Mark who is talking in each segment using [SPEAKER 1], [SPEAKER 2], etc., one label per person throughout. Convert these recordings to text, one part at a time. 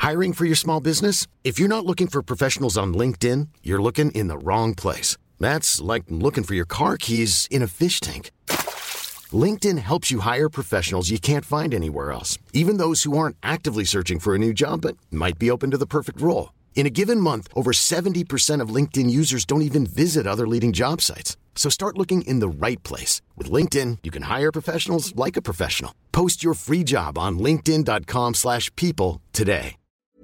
[SPEAKER 1] Hiring for your small business? If you're not looking for professionals on LinkedIn, you're looking in the wrong place. That's like looking for your car keys in a fish tank. LinkedIn helps you hire professionals you can't find anywhere else, even those who aren't actively searching for a new job but might be open to the perfect role. In a given month, over 70% of LinkedIn users don't even visit other leading job sites. So start looking in the right place. With LinkedIn, you can hire professionals like a professional. Post your free job on linkedin.com/people today.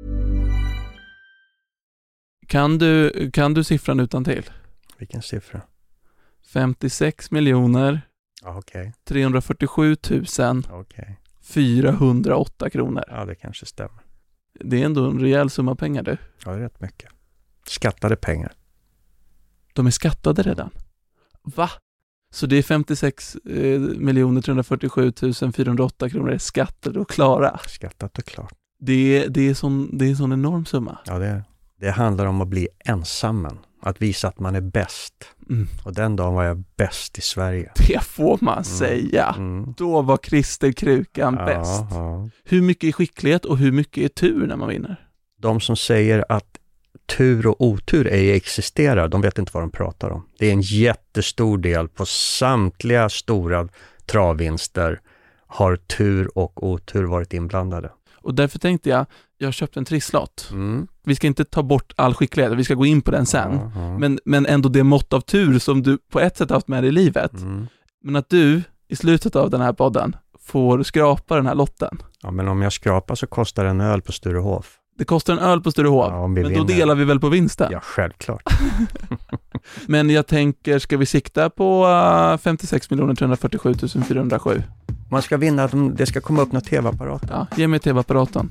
[SPEAKER 2] Kan du siffran utan till?
[SPEAKER 3] Vilken siffra?
[SPEAKER 2] 56 miljoner.
[SPEAKER 3] Okej.
[SPEAKER 2] 347 000.
[SPEAKER 3] Okej.
[SPEAKER 2] 408 kronor.
[SPEAKER 3] Ja, det kanske stämmer.
[SPEAKER 2] Det är ändå en rejäl summa pengar du.
[SPEAKER 3] Ja, det är rätt mycket. Skattade pengar.
[SPEAKER 2] De är skattade redan. Va? Så det är 56 347 408 kronor är skattade och klara.
[SPEAKER 3] Skattat och klart.
[SPEAKER 2] Det är en sån enorm summa.
[SPEAKER 3] Ja, det är. Det handlar om att bli ensammen. Att visa att man är bäst.
[SPEAKER 2] Mm.
[SPEAKER 3] Och den dagen var jag bäst i Sverige.
[SPEAKER 2] Det får man säga. Då var Christer Krukan bäst.
[SPEAKER 3] Ja.
[SPEAKER 2] Hur mycket är skicklighet och hur mycket är tur när man vinner?
[SPEAKER 3] De som säger att tur och otur ej existerar, de vet inte vad de pratar om. Det är en jättestor del på samtliga stora travvinster har tur och otur varit inblandade.
[SPEAKER 2] Och därför tänkte jag har köpt en trisslott. Vi ska inte ta bort all skicklighet, vi ska gå in på den sen. Men ändå det mått av tur som du på ett sätt haft med dig i livet. Men att du i slutet av den här podden får skrapa den här lotten.
[SPEAKER 3] Ja, men om jag skrapar så kostar en öl på Sturehof.
[SPEAKER 2] Det kostar en öl på Sturehof,
[SPEAKER 3] ja, men
[SPEAKER 2] vinner. Då delar vi väl på vinsten?
[SPEAKER 3] Ja, självklart.
[SPEAKER 2] Men jag tänker, ska vi sikta på 56 347 407?
[SPEAKER 3] Man ska vinna, det ska komma upp några tv-apparater.
[SPEAKER 2] Ja, ge mig tv-apparaten.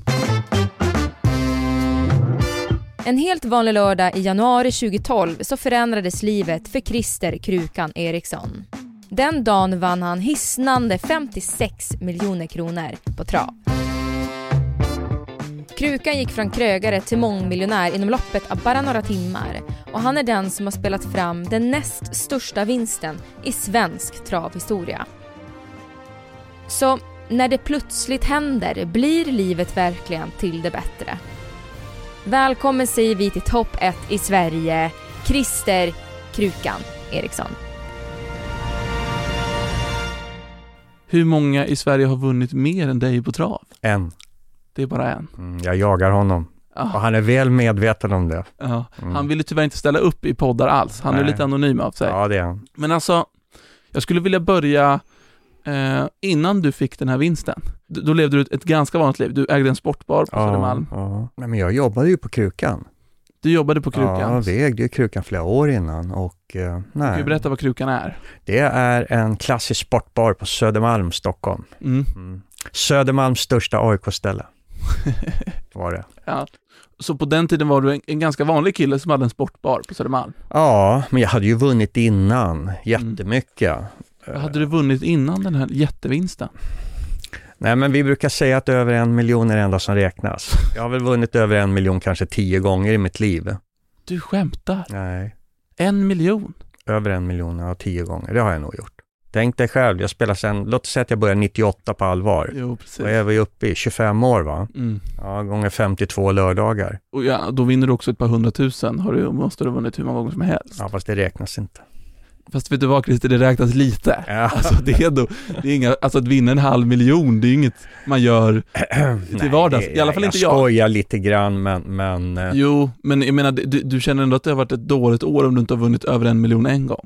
[SPEAKER 4] En helt vanlig lördag i januari 2012 så förändrades livet för Christer Krukan Eriksson. Den dagen vann han hisnande 56 miljoner kronor på trav. Krukan gick från krögare till mångmiljonär inom loppet av bara några timmar och han är den som har spelat fram den näst största vinsten i svensk travhistoria. Så när det plötsligt händer blir livet verkligen till det bättre. Välkommen säger vi till topp 1 i Sverige, Christer Krukan Eriksson.
[SPEAKER 2] Hur många i Sverige har vunnit mer än dig på trav?
[SPEAKER 3] En.
[SPEAKER 2] Det är bara en.
[SPEAKER 3] Jag jagar honom. Och han är väl medveten om det.
[SPEAKER 2] Ja. Han ville tyvärr inte ställa upp i poddar alls. Han är lite anonym av sig.
[SPEAKER 3] Ja, det är han.
[SPEAKER 2] Men alltså, jag skulle vilja börja innan du fick den här vinsten. Då levde du ett ganska vanligt liv. Du ägde en sportbar på Södermalm.
[SPEAKER 3] Ja. Men jag jobbade ju på Krukan.
[SPEAKER 2] Du jobbade på Krukan?
[SPEAKER 3] Ja, vi ägde ju Krukan flera år innan. Och, nej.
[SPEAKER 2] Kan du berätta vad Krukan är?
[SPEAKER 3] Det är en klassisk sportbar på Södermalm, Stockholm. Södermalms största AIK-ställe. Var det.
[SPEAKER 2] Ja. Så på den tiden var du en ganska vanlig kille som hade en sportbar på Södermalm?
[SPEAKER 3] Ja, men jag hade ju vunnit innan. Jättemycket.
[SPEAKER 2] Hade du vunnit innan den här jättevinsten?
[SPEAKER 3] Nej, men vi brukar säga att över 1 miljon är det enda som räknas. Jag har väl vunnit över 1 miljon kanske 10 gånger i mitt liv.
[SPEAKER 2] Du skämtar?
[SPEAKER 3] Nej.
[SPEAKER 2] 1 miljon?
[SPEAKER 3] Över 1 miljon, ja, 10 gånger. Det har jag nog gjort. Tänk dig själv, jag spelar sen, låt oss säga att jag börjar 98 på allvar.
[SPEAKER 2] Jo, precis.
[SPEAKER 3] Och jag var ju uppe i 25 år, va? Ja, gånger 52 lördagar.
[SPEAKER 2] Och ja, då vinner du också ett par 100 000. Måste du ha vunnit hur många gånger som helst.
[SPEAKER 3] Ja, fast det räknas inte.
[SPEAKER 2] Fast vet du vad, Christer, det räknas lite.
[SPEAKER 3] Ja.
[SPEAKER 2] Alltså, det är inga, alltså att vinna 500 000, det är inget man gör till vardags. I alla fall inte jag.
[SPEAKER 3] Jag skojar lite grann, men...
[SPEAKER 2] Jo, men jag menar, du känner ändå att det har varit ett dåligt år om du inte har vunnit över 1 miljon en gång.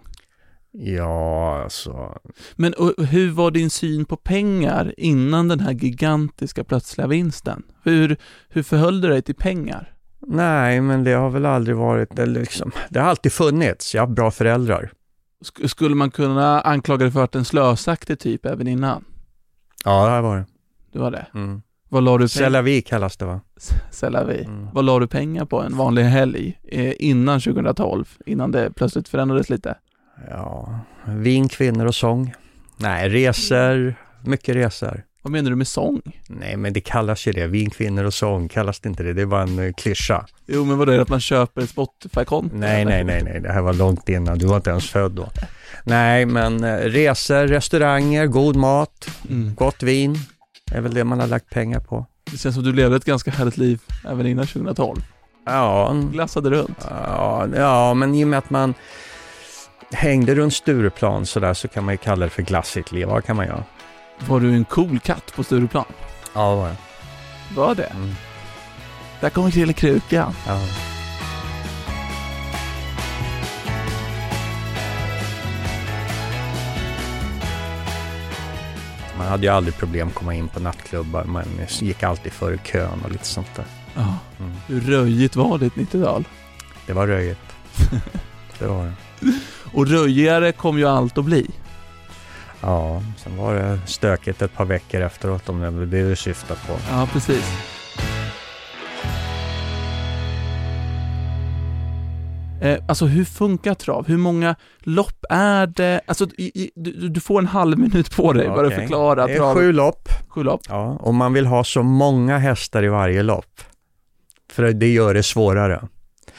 [SPEAKER 3] Ja, alltså...
[SPEAKER 2] Men hur var din syn på pengar innan den här gigantiska plötsliga vinsten? Hur förhöll du dig till pengar?
[SPEAKER 3] Nej, men det har väl aldrig varit... Det har alltid funnits. Jag har bra föräldrar.
[SPEAKER 2] Skulle man kunna anklaga dig för att en slösaktig typ även innan?
[SPEAKER 3] Ja, det har varit.
[SPEAKER 2] Det var det? Vad la du
[SPEAKER 3] Selavi kallas det, va?
[SPEAKER 2] Selavi. Vad la du pengar på en vanlig helg innan 2012? Innan det plötsligt förändrades lite?
[SPEAKER 3] Ja, vin, kvinnor och sång. Nej, resor. Mycket resor.
[SPEAKER 2] Vad menar du med sång?
[SPEAKER 3] Nej, men det kallas ju det. Vin, kvinnor och sång. Kallas det inte det? Det är bara en klyscha.
[SPEAKER 2] Jo, men vad är det att man köper ett Spotify-konto?
[SPEAKER 3] Nej. Det här var långt innan. Du var inte ens född då. Nej, men resor, restauranger, god mat, gott vin. Det är väl det man har lagt pengar på.
[SPEAKER 2] Det känns som du levde ett ganska härligt liv även innan 2012.
[SPEAKER 3] Ja.
[SPEAKER 2] Glassade runt.
[SPEAKER 3] Ja, men i och med att man hängde runt Stureplan så där, så kan man ju kalla det för glassigt liv. Vad kan man göra?
[SPEAKER 2] Var du en cool katt på Stureplan?
[SPEAKER 3] Ja, det var det.
[SPEAKER 2] Var det? Där kommer Krille Kruka.
[SPEAKER 3] Ja. Man hade ju aldrig problem att komma in på nattklubbar. Man gick alltid före kön och lite sånt där.
[SPEAKER 2] Ja. Hur röjigt var det 90-tal?
[SPEAKER 3] Det var röjigt. Det var det.
[SPEAKER 2] Och röjigare kom ju allt att bli.
[SPEAKER 3] Ja, sen var det stökigt ett par veckor efteråt, om det du syftar på.
[SPEAKER 2] Ja, precis. Alltså hur funkar trav? Hur många lopp är det? Alltså du får en halv minut på dig bara att förklara.
[SPEAKER 3] Det är 7 lopp.
[SPEAKER 2] 7 lopp.
[SPEAKER 3] Ja, och man vill ha så många hästar i varje lopp. För det gör det svårare.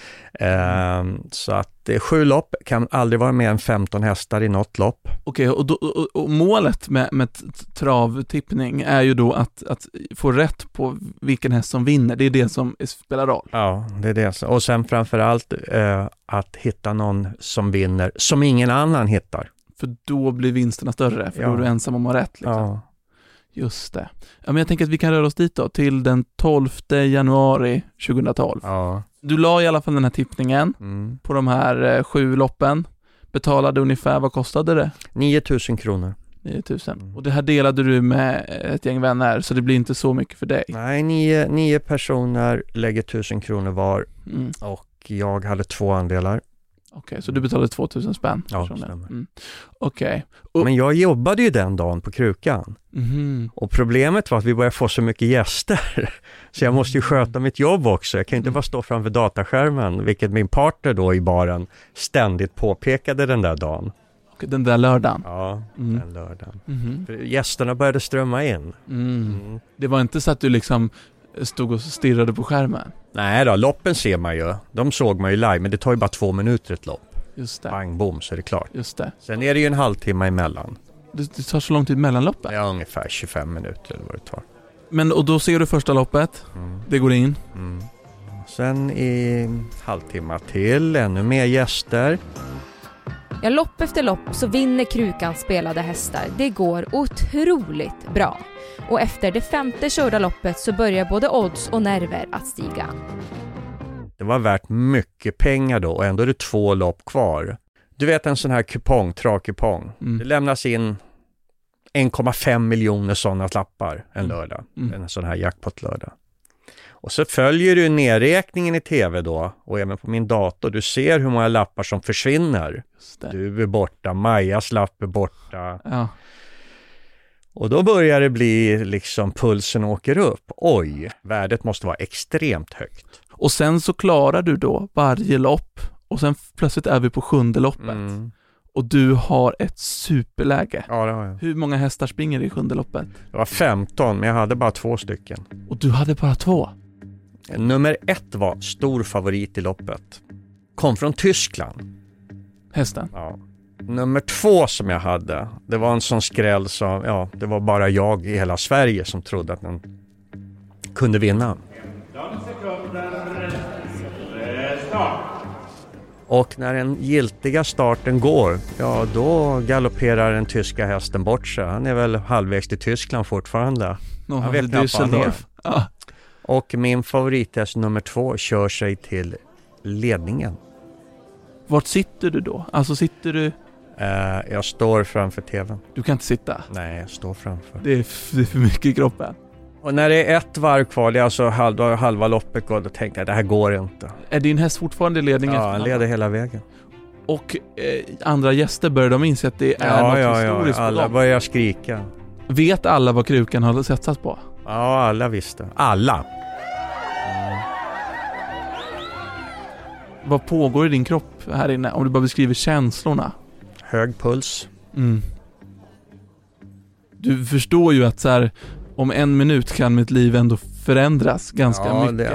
[SPEAKER 3] Så att 7 lopp, kan aldrig vara mer än 15 hästar i något lopp.
[SPEAKER 2] Okej, och målet med travtippning är ju då att få rätt på vilken häst som vinner. Det är det som spelar roll.
[SPEAKER 3] Ja, det är det. Och sen framförallt att hitta någon som vinner som ingen annan hittar.
[SPEAKER 2] För då blir vinsterna större, för då är du ensam om att ha rätt. Liksom.
[SPEAKER 3] Ja.
[SPEAKER 2] Just det. Ja, men jag tänker att vi kan röra oss dit då, till den 12 januari 2012.
[SPEAKER 3] Ja.
[SPEAKER 2] Du la i alla fall den här tippningen på de här 7 loppen. Betalade ungefär, vad kostade det?
[SPEAKER 3] 9 000 kronor.
[SPEAKER 2] 9 000. Och det här delade du med ett gäng vänner, så det blir inte så mycket för dig.
[SPEAKER 3] Nej, 9 personer lägger 1 000 kronor var. Och jag hade 2 andelar.
[SPEAKER 2] Okej, så du betalade 2 000 spänn?
[SPEAKER 3] Ja, det stämmer.
[SPEAKER 2] Okej.
[SPEAKER 3] Men jag jobbade ju den dagen på Krukan. Och problemet var att vi började få så mycket gäster. Så jag måste ju sköta mitt jobb också. Jag kan inte bara stå framför dataskärmen, vilket min partner då i baren ständigt påpekade den där dagen.
[SPEAKER 2] Okej, den där lördagen?
[SPEAKER 3] Ja, den lördagen. För gästerna började strömma in.
[SPEAKER 2] Det var inte så att du liksom stod och stirrade på skärmen?
[SPEAKER 3] Nej då, loppen ser man ju. De såg man ju live, men det tar ju bara 2 minuter ett lopp.
[SPEAKER 2] Just det.
[SPEAKER 3] Bang, boom, så är det klart.
[SPEAKER 2] Just det.
[SPEAKER 3] Sen är det ju en halvtimme emellan.
[SPEAKER 2] Det tar så lång tid mellan loppen?
[SPEAKER 3] Ja, ungefär 25 minuter eller vad det tar.
[SPEAKER 2] Men, och då ser du första loppet. Det går in.
[SPEAKER 3] Sen i halvtimme till, ännu mer gäster.
[SPEAKER 4] Ja, lopp efter lopp så vinner Krukans spelade hästar. Det går otroligt bra. Och efter det 5:e körda loppet så börjar både odds och nerver att stiga.
[SPEAKER 3] Det var värt mycket pengar då, och ändå är det 2 lopp kvar. Du vet en sån här kupong, travkupong. Det lämnas in 1,5 miljoner sådana lappar en lördag. En sån här jackpot-lördag. Och så följer du nedräkningen i tv då, och även på min dator. Du ser hur många lappar som försvinner. Du är borta, Majas lapp är borta.
[SPEAKER 2] Ja.
[SPEAKER 3] Och då börjar det bli liksom, pulsen åker upp. Oj, värdet måste vara extremt högt.
[SPEAKER 2] Och sen så klarar du då varje lopp. Och sen plötsligt är vi på 7:e loppet. Och du har ett superläge.
[SPEAKER 3] Ja, det har jag.
[SPEAKER 2] Hur många hästar springer i 7:e loppet?
[SPEAKER 3] Det var 15, men jag hade bara 2 stycken.
[SPEAKER 2] Och du hade bara 2?
[SPEAKER 3] Nummer 1 var stor favorit i loppet. Kom från Tyskland.
[SPEAKER 2] Hästen?
[SPEAKER 3] Ja. Nummer 2 som jag hade, det var en sån skräll som, ja, det var bara jag i hela Sverige som trodde att den kunde vinna. Och när den giltiga starten går, ja, då galopperar den tyska hästen bort sig. Han är väl halvvägs till Tyskland fortfarande. Jag vet knappt vad han är.
[SPEAKER 2] Ja.
[SPEAKER 3] Och min favorithäst nummer 2 kör sig till ledningen.
[SPEAKER 2] Vart sitter du då? Alltså sitter du...
[SPEAKER 3] Jag står framför tvn.
[SPEAKER 2] Du kan inte sitta?
[SPEAKER 3] Nej, jag står framför.
[SPEAKER 2] Det är för mycket i kroppen.
[SPEAKER 3] Och när det är ett varv kvar, det är alltså halva loppet går, då tänkte jag, det här går inte.
[SPEAKER 2] Är din häst fortfarande i ledningen?
[SPEAKER 3] Ja, han leder hela vägen.
[SPEAKER 2] Och andra gäster, börjar de inse att det är något historiskt på
[SPEAKER 3] alla
[SPEAKER 2] dem?
[SPEAKER 3] börjar skrika.
[SPEAKER 2] Vet alla vad Krukan har satsat på?
[SPEAKER 3] Ja, alla visste. Alla.
[SPEAKER 2] Vad pågår i din kropp här inne? Om du bara beskriver känslorna.
[SPEAKER 3] Hög puls.
[SPEAKER 2] Du förstår ju att så här, om 1 minut kan mitt liv ändå förändras ganska mycket.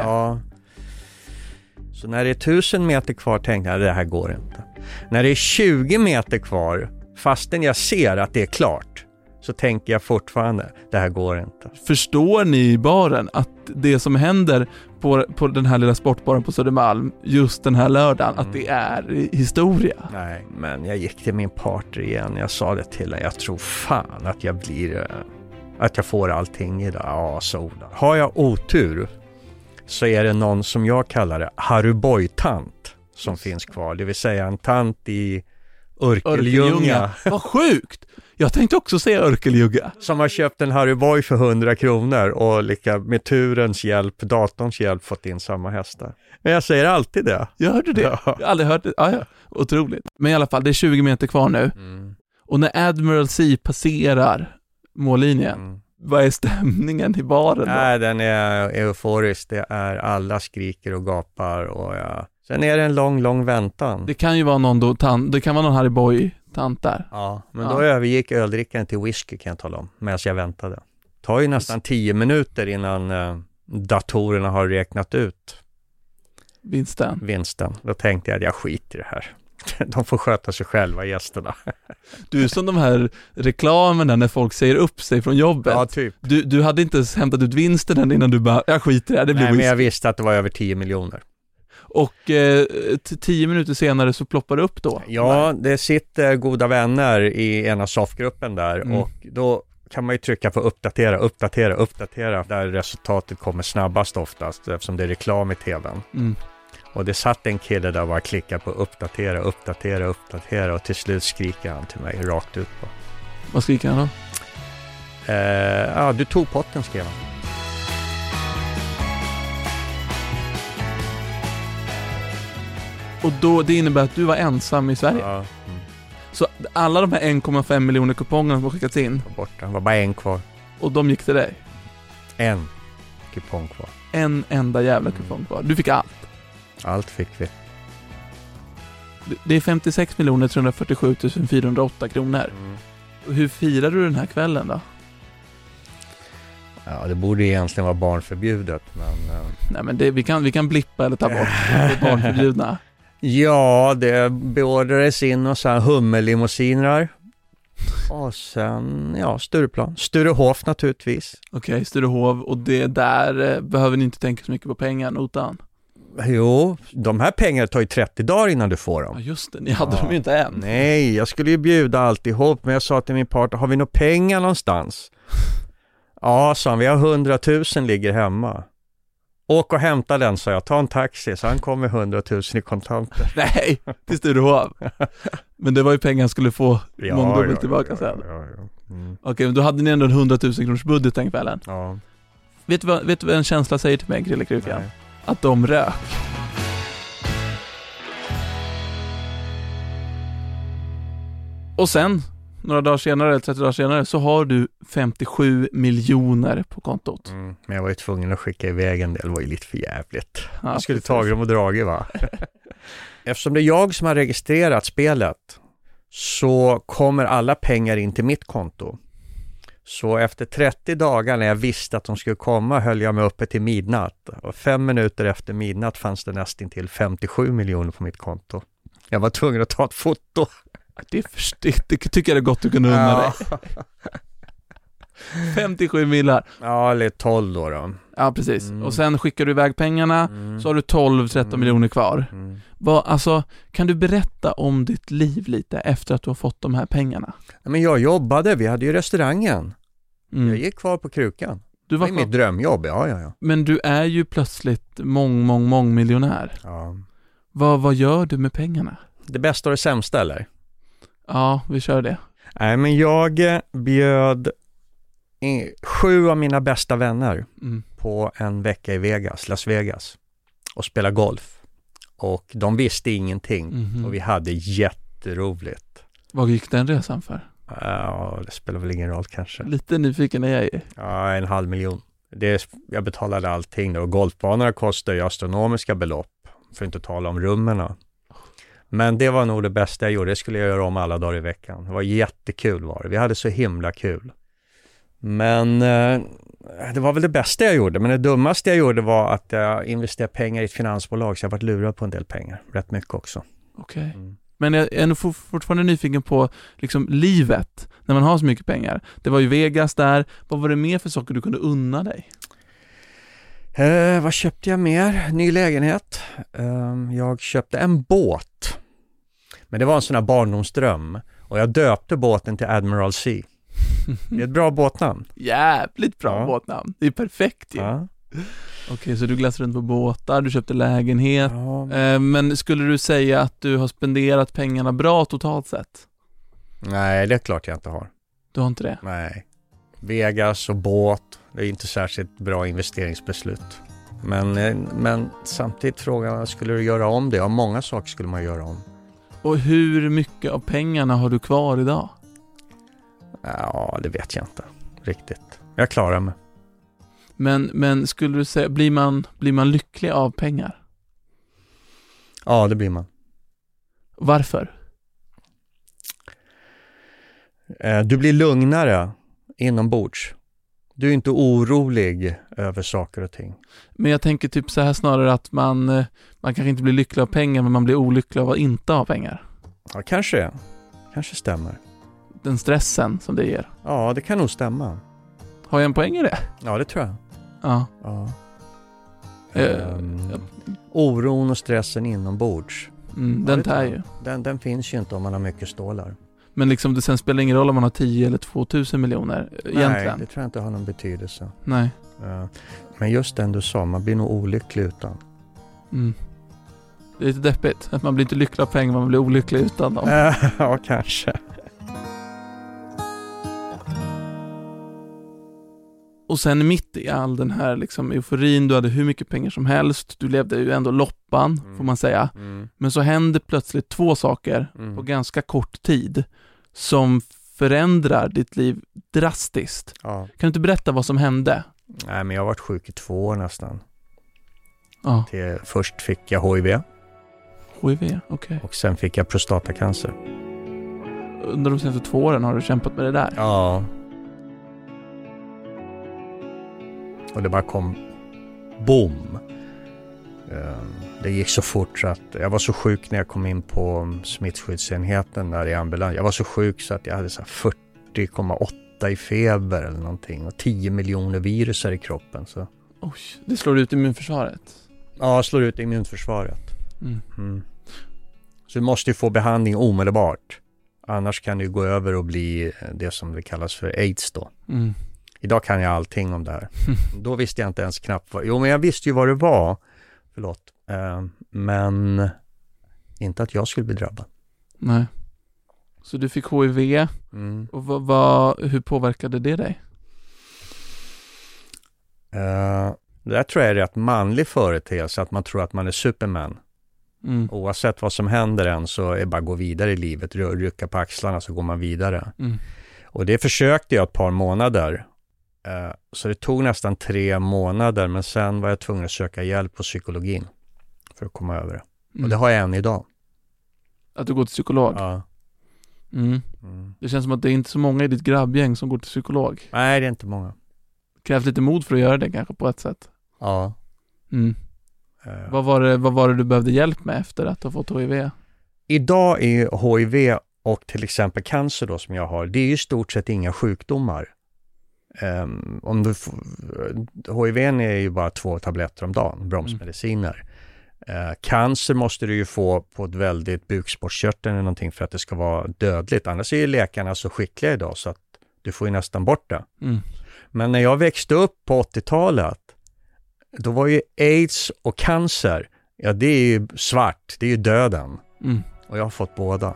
[SPEAKER 3] Så när det är 1000 meter kvar tänkte jag, det här går inte. När det är 20 meter kvar, fastän jag ser att det är klart, så tänker jag fortfarande, det här går inte.
[SPEAKER 2] Förstår ni i baren att det som händer på den här lilla sportbaren på Södermalm just den här lördagen, att det är historia?
[SPEAKER 3] Nej, men jag gick till min partner igen. Jag sa det till henne, jag tror fan att jag får allting idag. Ja, sola. Har jag otur så är det någon som jag kallar det Harry Boy-tant som finns kvar. Det vill säga en tant i Örkelljunga.
[SPEAKER 2] Vad sjukt! Jag tänkte också säga Örkelljunga.
[SPEAKER 3] Som har köpt en Harry Boy för 100 kronor och med turens hjälp, datorns hjälp fått in samma hästar. Men jag säger alltid det.
[SPEAKER 2] Jag hörde det.
[SPEAKER 3] Ja.
[SPEAKER 2] Jag har aldrig hört det. Ja. Otroligt. Men i alla fall, det är 20 meter kvar nu. Och när Admiral C passerar mållinjen, vad är stämningen i baren då?
[SPEAKER 3] Nej, den är euforisk. Det är alla skriker och gapar och sen är det en lång väntan.
[SPEAKER 2] Det kan ju vara någon det kan vara någon Harry Boy-tant där.
[SPEAKER 3] Ja, men då övergick öldrickan till whisky kan jag tala om, medan jag väntade. Det tar ju nästan 10 minuter innan datorerna har räknat ut vinsten. Då tänkte jag att jag skiter i det här. De får sköta sig själva, gästerna.
[SPEAKER 2] Du är som de här reklamerna när folk säger upp sig från jobbet.
[SPEAKER 3] Ja, typ.
[SPEAKER 2] Du hade inte ens hämtat ut vinsten än innan du bara, jag skiter i det, det blir
[SPEAKER 3] Nej,
[SPEAKER 2] whisky.
[SPEAKER 3] men jag visste att det var över 10 miljoner.
[SPEAKER 2] Och 10 minuter senare så ploppar det upp då?
[SPEAKER 3] Ja, det sitter goda vänner i ena soffgruppen där och då kan man ju trycka på uppdatera där resultatet kommer snabbast oftast eftersom det är reklam i tvn. Och det satt en kille där och bara klickade på uppdatera och till slut skriker han till mig rakt ut på.
[SPEAKER 2] Vad skriker han då?
[SPEAKER 3] Du tog potten, skrev han.
[SPEAKER 2] Och då, det innebär att du var ensam i Sverige?
[SPEAKER 3] Ja.
[SPEAKER 2] Så alla de här 1,5 miljoner kupongerna som har skickats in?
[SPEAKER 3] Borta, det var bara en kvar.
[SPEAKER 2] Och de gick till dig?
[SPEAKER 3] En kupong kvar.
[SPEAKER 2] En enda jävla kupong kvar. Du fick allt?
[SPEAKER 3] Allt fick vi.
[SPEAKER 2] Det är 56 347 408 kronor. Hur firar du den här kvällen då?
[SPEAKER 3] Ja, det borde egentligen vara barnförbjudet, men...
[SPEAKER 2] Nej, men vi kan blippa eller ta bort det barnförbjudna.
[SPEAKER 3] Ja, det beordrades in och så här hummerlimousiner. Och sen, Stureplan. Sturehof naturligtvis.
[SPEAKER 2] Okej, Sturehof. Och det där behöver ni inte tänka så mycket på pengar, notan.
[SPEAKER 3] Jo, de här pengarna tar ju 30 dagar innan du får dem.
[SPEAKER 2] Ja, just det. Ni hade dem ju inte än.
[SPEAKER 3] Nej, jag skulle ju bjuda alltihop, men jag sa till min partner, har vi några pengar någonstans? Ja, sa han, vi har 100 000 ligger hemma. Åk och hämta den, sa jag. Ta en taxi, så han kom med 100 000 i kontanter.
[SPEAKER 2] Nej, till Sturehof. Men det var ju pengar han skulle få mångdubbelt tillbaka sen.
[SPEAKER 3] Ja.
[SPEAKER 2] Okej, men då hade ni ändå en 100 000 kronors budget den kvällen.
[SPEAKER 3] Ja.
[SPEAKER 2] Vet du vad en känsla säger till mig, Grillekrukan? Att de rök. Och sen, några dagar senare, eller 30 dagar senare, så har du 57 miljoner på kontot.
[SPEAKER 3] Men jag var ju tvungen att skicka iväg en del, det var ju lite för jävligt.
[SPEAKER 2] Ja,
[SPEAKER 3] jag skulle ta dem och dragit, va? Eftersom det är jag som har registrerat spelet så kommer alla pengar in till mitt konto. Så efter 30 dagar när jag visste att de skulle komma höll jag mig uppe till midnatt. Och 5 minuter efter midnatt fanns det nästan till 57 miljoner på mitt konto. Jag var tvungen att ta ett foto.
[SPEAKER 2] Det tycker jag är gott du kunde unna dig. 57 millar.
[SPEAKER 3] Ja, eller 12 då.
[SPEAKER 2] Ja, precis. Och sen skickar du iväg pengarna, så har du 12-13 miljoner kvar. Kan du berätta om ditt liv lite efter att du har fått de här pengarna?
[SPEAKER 3] Men jag jobbade, vi hade ju restaurangen. Jag gick kvar på krukan. Det var mitt drömjobb, ja.
[SPEAKER 2] Men du är ju plötsligt mångmiljonär.
[SPEAKER 3] Ja.
[SPEAKER 2] Vad gör du med pengarna?
[SPEAKER 3] Det bästa och det sämsta, eller?
[SPEAKER 2] Ja, vi kör det.
[SPEAKER 3] Nej, men jag bjöd 7 av mina bästa vänner på en vecka i Las Vegas och spela golf. Och de visste ingenting och vi hade jätteroligt.
[SPEAKER 2] Vad gick den resan för?
[SPEAKER 3] Ja, det spelar väl ingen roll kanske.
[SPEAKER 2] Lite nyfiken är jag är.
[SPEAKER 3] Ja, 500 000. Jag betalade allting och golfbanorna kostar ju astronomiska belopp, för att inte tala om rummerna. Men det var nog det bästa jag gjorde. Det skulle jag göra om alla dagar i veckan. Det var jättekul var det. Vi hade så himla kul. Men det var väl det bästa jag gjorde. Men det dummaste jag gjorde var att jag investerade pengar i ett finansbolag. Så jag varit lurad på en del pengar. Rätt mycket också.
[SPEAKER 2] Okej. Men jag är nog fortfarande nyfiken på liksom livet när man har så mycket pengar. Det var ju Vegas där. Vad var det mer för saker du kunde unna dig?
[SPEAKER 3] Vad köpte jag mer? Ny lägenhet. Jag köpte en båt. Men det var en sån här barndomsdröm. Och jag döpte båten till Admiral C. Det är ett bra båtnamn.
[SPEAKER 2] Jävligt bra båtnamn. Det är perfekt ju. Ja. Okej, så du glassade runt på båtar, du köpte lägenhet. Ja. Men skulle du säga att du har spenderat pengarna bra totalt sett?
[SPEAKER 3] Nej, det är klart jag inte har.
[SPEAKER 2] Du har inte det?
[SPEAKER 3] Nej. Vegas och båt, det är inte särskilt bra investeringsbeslut. Men samtidigt frågan, skulle du göra om det? Ja, många saker skulle man göra om.
[SPEAKER 2] Och hur mycket av pengarna har du kvar idag?
[SPEAKER 3] Ja, det vet jag inte riktigt. Jag klarar mig.
[SPEAKER 2] Men skulle du säga, blir man lycklig av pengar?
[SPEAKER 3] Ja, det blir man.
[SPEAKER 2] Varför?
[SPEAKER 3] Du blir lugnare inombords. Du är inte orolig över saker och ting.
[SPEAKER 2] Men jag tänker typ så här snarare att man kanske inte blir lycklig av pengar, men man blir olycklig av att inte ha pengar.
[SPEAKER 3] Ja, kanske stämmer.
[SPEAKER 2] Den stressen som det ger.
[SPEAKER 3] Ja, det kan nog stämma.
[SPEAKER 2] Har jag en poäng i det?
[SPEAKER 3] Ja, det tror jag.
[SPEAKER 2] Ja.
[SPEAKER 3] Oron och stressen inombords.
[SPEAKER 2] Den tar ju.
[SPEAKER 3] Den finns ju inte om man har mycket stålar.
[SPEAKER 2] Men liksom det sen spelar ingen roll om man har 10 eller 2000 miljoner egentligen.
[SPEAKER 3] Nej, det tror jag inte har någon betydelse.
[SPEAKER 2] Nej.
[SPEAKER 3] Men just den du sa, man blir nog olycklig utan.
[SPEAKER 2] Det är lite deppigt. Att man blir inte lycklig av pengar, man blir olycklig utan dem.
[SPEAKER 3] Ja, kanske.
[SPEAKER 2] Och sen mitt i all den här liksom euforin, du hade hur mycket pengar som helst, du levde ju ändå loppan, får man säga. Men så hände plötsligt 2 saker på ganska kort tid som förändrar ditt liv drastiskt. Ja. Kan du inte berätta vad som hände?
[SPEAKER 3] Nej, men jag har varit sjuk i 2 år nästan.
[SPEAKER 2] Ja.
[SPEAKER 3] Först fick jag HIV.
[SPEAKER 2] HIV, okej.
[SPEAKER 3] Och sen fick jag prostatacancer.
[SPEAKER 2] Under de senaste 2 åren har du kämpat med det där?
[SPEAKER 3] Ja. Och det bara kom boom. Det gick så fort så att jag var så sjuk när jag kom in på smittskyddsenheten där i ambulans. Jag var så sjuk så att jag hade så 40,8 i feber eller någonting. Och 10 miljoner virusar i kroppen. Så.
[SPEAKER 2] Oj, det slår ut immunförsvaret?
[SPEAKER 3] Ja, slår ut immunförsvaret. Så du måste ju få behandling omedelbart. Annars kan det ju gå över och bli det som det kallas för AIDS då. Idag kan jag allting om det här. Då visste jag inte ens knappt vad... Jo, men jag visste ju vad det var. Förlåt. Men inte att jag skulle bli drabbad.
[SPEAKER 2] Nej. Så du fick HIV. Och hur påverkade det dig?
[SPEAKER 3] Det där tror jag är rätt manlig företeelse. Att man tror att man är Superman. Oavsett vad som händer än så är det bara att gå vidare i livet. Rycka på axlarna så går man vidare. Och det försökte jag ett par månader. Så det tog nästan 3 månader, men sen var jag tvungen att söka hjälp på psykologin för att komma över det. Och det har jag än idag.
[SPEAKER 2] Att du går till psykolog?
[SPEAKER 3] Ja.
[SPEAKER 2] Det känns som att det är inte så många i ditt grabbgäng som går till psykolog.
[SPEAKER 3] Nej, det är inte många.
[SPEAKER 2] Krävs lite mod för att göra det kanske på ett sätt.
[SPEAKER 3] Ja.
[SPEAKER 2] Vad var det du behövde hjälp med efter att du har fått HIV?
[SPEAKER 3] Idag är HIV och till exempel cancer då som jag har, det är ju i stort sett inga sjukdomar. HIV är ju bara 2 tabletter om dagen, bromsmediciner. Cancer måste du ju få på ett väldigt bukspottkörteln eller någonting för att det ska vara dödligt. Annars är ju läkarna så skickliga idag så att du får ju nästan bort det. Men när jag växte upp på 80-talet, då var ju AIDS och cancer, ja det är ju svart, det är ju döden. Och jag har fått båda.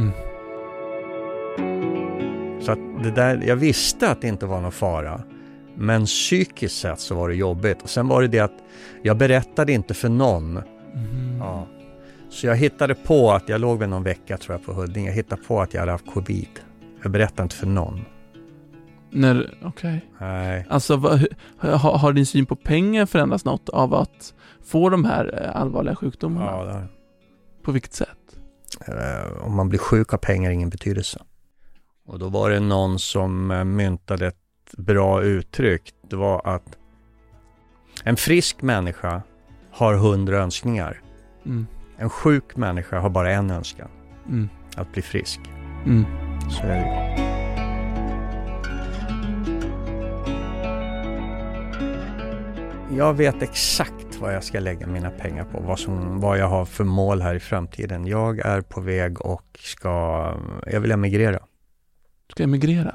[SPEAKER 3] Så att det där, jag visste att det inte var någon fara. Men psykiskt sett så var det jobbigt. Och sen var det att jag berättade inte för någon. Ja. Så jag hittade på att jag låg väl någon vecka tror jag på Huddinge. Jag hittade på att jag hade haft covid. Jag berättade inte för någon.
[SPEAKER 2] Okej.
[SPEAKER 3] Nej.
[SPEAKER 2] Alltså har din syn på pengar förändrats något av att få de här allvarliga sjukdomarna?
[SPEAKER 3] Ja, det har.
[SPEAKER 2] På vilket sätt?
[SPEAKER 3] Om man blir sjuk har pengar ingen betydelse. Och då var det någon som myntade ett bra uttryck. Det var att en frisk människa har 100 önskningar. En sjuk människa har bara en önskan. att bli frisk. Så är det. Jag vet exakt vad jag ska lägga mina pengar på, vad jag har för mål här i framtiden. Jag är på väg och jag vill emigrera.
[SPEAKER 2] Ska emigrera?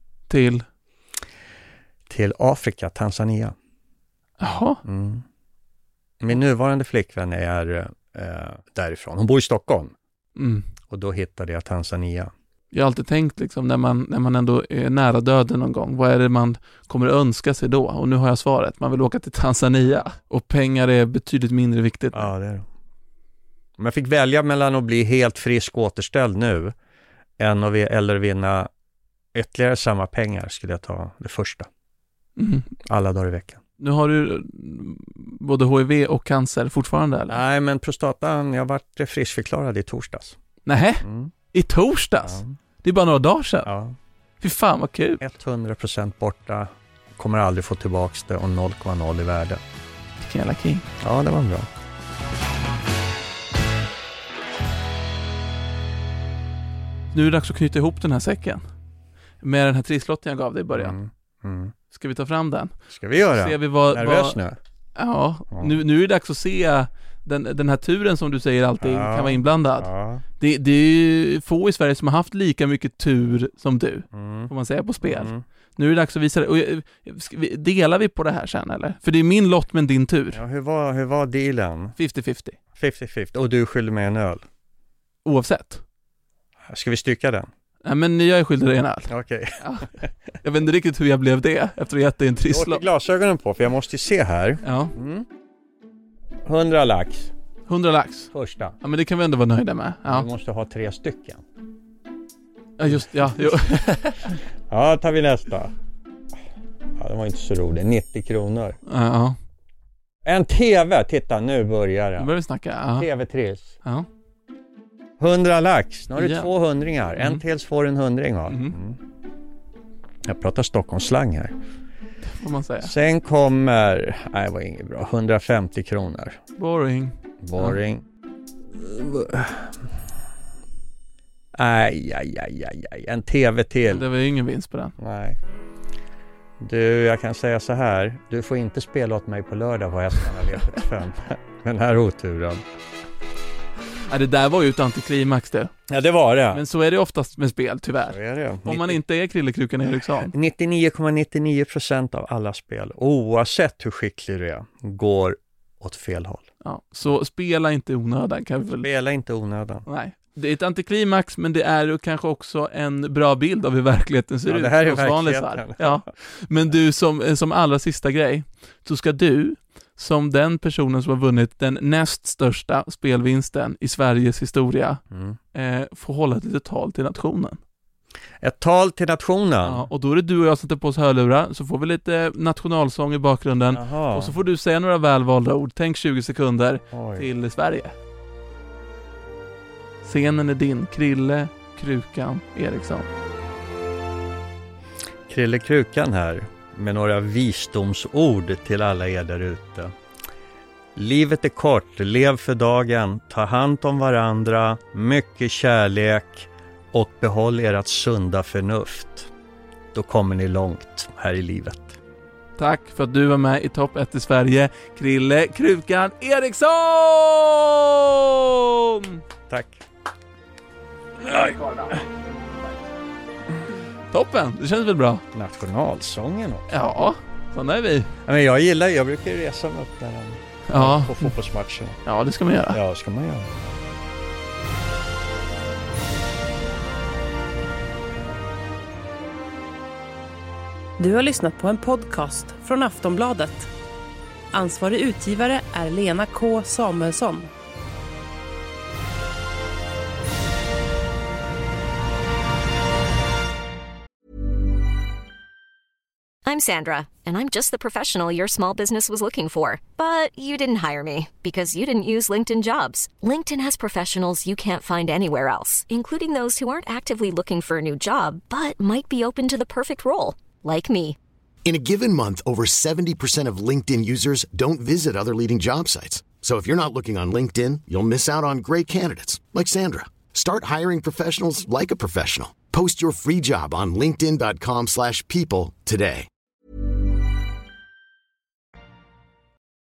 [SPEAKER 2] Till
[SPEAKER 3] Afrika, Tanzania.
[SPEAKER 2] Jaha.
[SPEAKER 3] Min nuvarande flickvän är därifrån. Hon bor i Stockholm. Och då hittade jag Tanzania.
[SPEAKER 2] Jag har alltid tänkt liksom, när man ändå är nära döden någon gång, vad är det man kommer önska sig då? Och nu har jag svaret. Man vill åka till Tanzania. Och pengar är betydligt mindre viktigt.
[SPEAKER 3] Ja, det är det. Om jag fick välja mellan att bli helt frisk och återställd nu eller vinna ytterligare samma pengar, skulle jag ta det första. Alla dagar i veckan.
[SPEAKER 2] Nu har du både HIV och cancer fortfarande, eller?
[SPEAKER 3] Nej, men prostatan, jag varit friskförklarad i torsdags.
[SPEAKER 2] Nej, i torsdags? Ja. Det är bara några dagar sedan.
[SPEAKER 3] Ja.
[SPEAKER 2] Fy fan vad kul.
[SPEAKER 3] 100% borta. Kommer aldrig få tillbaka det och 0,0 i värde.
[SPEAKER 2] Vilken jävla king.
[SPEAKER 3] Ja, det var bra.
[SPEAKER 2] Nu är det dags att knyta ihop den här säcken. Med den här trisslotten jag gav dig i början. Ska vi ta fram den?
[SPEAKER 3] Ska vi göra?
[SPEAKER 2] Ser vi
[SPEAKER 3] nervös nu?
[SPEAKER 2] Ja. Nu är det dags att se den här turen som du säger alltid kan vara inblandad. Ja. Det är få i Sverige som har haft lika mycket tur som du, får man säga, på spel. Nu är det dags att visa det. Och delar vi på det här sen, eller? För det är min lott men din tur.
[SPEAKER 3] Ja, hur var dealen?
[SPEAKER 2] 50-50.
[SPEAKER 3] 50-50. Och du skyller mig en öl?
[SPEAKER 2] Oavsett.
[SPEAKER 3] Ska vi stycka den?
[SPEAKER 2] Nej, men jag är skyldig dig en öl.
[SPEAKER 3] Okej. Ja.
[SPEAKER 2] Jag vet inte riktigt hur jag blev det efter att ha gett dig en trisslott.
[SPEAKER 3] Jag har glasögonen på, för jag måste ju se här.
[SPEAKER 2] Ja.
[SPEAKER 3] 100 lax.
[SPEAKER 2] 100 lax?
[SPEAKER 3] Första.
[SPEAKER 2] Ja, men det kan vi ändå vara nöjda med. Ja.
[SPEAKER 3] Vi måste ha 3 stycken.
[SPEAKER 2] Ja, just ja.
[SPEAKER 3] Ja, tar vi nästa. Ja, det var inte så roligt. 90 kronor.
[SPEAKER 2] Ja.
[SPEAKER 3] En tv, titta, nu börjar det.
[SPEAKER 2] Nu börjar vi snacka. Ja.
[SPEAKER 3] TV-triss.
[SPEAKER 2] Ja.
[SPEAKER 3] 100 lax, nu har du 2 hundringar. En till får en 100 va? Jag pratar Stockholmsslang här.
[SPEAKER 2] Det får man säga.
[SPEAKER 3] Sen kommer, nej det var inget bra, 150 kronor.
[SPEAKER 2] Boring.
[SPEAKER 3] Aj. En tv till.
[SPEAKER 2] Det var ju ingen vinst på den.
[SPEAKER 3] Nej. Du, jag kan säga så här. Du får inte spela åt mig på lördag på Hästarna V75. Den här oturen.
[SPEAKER 2] Ja, det där var ju ett antiklimax det.
[SPEAKER 3] Ja, det var det.
[SPEAKER 2] Men så är det oftast med spel, tyvärr.
[SPEAKER 3] Så är det.
[SPEAKER 2] Om man inte är Krillekrukan Eriksson.
[SPEAKER 3] 99,99% av alla spel, oavsett hur skicklig du är, går åt fel håll.
[SPEAKER 2] Ja, så spela inte onödan.
[SPEAKER 3] Spela inte onödan.
[SPEAKER 2] Nej. Det är ett antiklimax, men det är ju kanske också en bra bild av hur verkligheten ser ut.
[SPEAKER 3] Det här är verkligheten.
[SPEAKER 2] Ja. Men du, som allra sista grej, så ska du, som den personen som har vunnit den näst största spelvinsten i Sveriges historia, få hålla ett litet tal till nationen.
[SPEAKER 3] Ett tal till nationen?
[SPEAKER 2] Ja, och då är det du och jag som tar på oss hörlurar, så får vi lite nationalsång i bakgrunden.
[SPEAKER 3] Jaha.
[SPEAKER 2] Och så får du säga några välvalda ord. Tänk 20 sekunder till Sverige. Scenen är din, Krille Krukan Eriksson.
[SPEAKER 3] Krille Krukan här med några visdomsord till alla er där ute. Livet är kort, lev för dagen, ta hand om varandra, mycket kärlek och behåll ert sunda förnuft. Då kommer ni långt här i livet.
[SPEAKER 2] Tack för att du var med i Topp 1 i Sverige, Krille Krukan Eriksson!
[SPEAKER 3] Tack.
[SPEAKER 2] Toppen, det känns väl bra?
[SPEAKER 3] Nationalsången också.
[SPEAKER 2] Ja, sådana är vi.
[SPEAKER 3] Men jag brukar resa mig upp där på fotbollsmatchen.
[SPEAKER 2] Ja, det ska man göra.
[SPEAKER 3] Ja, ska man göra.
[SPEAKER 5] Du har lyssnat på en podcast från Aftonbladet. Ansvarig utgivare är Lena K. Samuelsson.
[SPEAKER 6] I'm Sandra, and I'm just the professional your small business was looking for. But you didn't hire me because you didn't use LinkedIn Jobs. LinkedIn has professionals you can't find anywhere else, including those who aren't actively looking for a new job, but might be open to the perfect role, like me.
[SPEAKER 1] In a given month, over 70% of LinkedIn users don't visit other leading job sites. So if you're not looking on LinkedIn, you'll miss out on great candidates like Sandra. Start hiring professionals like a professional. Post your free job on linkedin.com/people today.